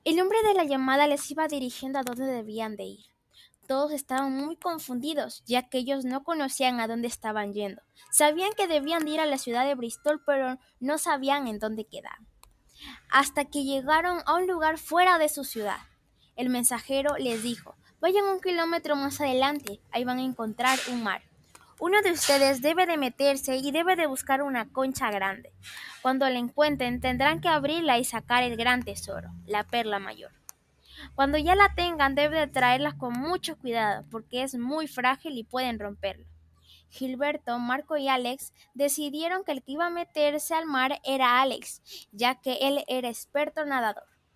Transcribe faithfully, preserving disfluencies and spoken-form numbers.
El hombre de la llamada les iba dirigiendo a dónde debían de ir. Todos estaban muy confundidos, ya que ellos no conocían a dónde estaban yendo. Sabían que debían de ir a la ciudad de Bristol, pero no sabían en dónde quedar. Hasta que llegaron a un lugar fuera de su ciudad. El mensajero les dijo: vayan un kilómetro más adelante, ahí van a encontrar un mar. Uno de ustedes debe de meterse y debe de buscar una concha grande. Cuando la encuentren, tendrán que abrirla y sacar el gran tesoro, la perla mayor. Cuando ya la tengan, deben de traerla con mucho cuidado, porque es muy frágil y pueden romperlo. Gilberto, Marco y Alex decidieron que el que iba a meterse al mar era Alex, ya que él era experto nadador.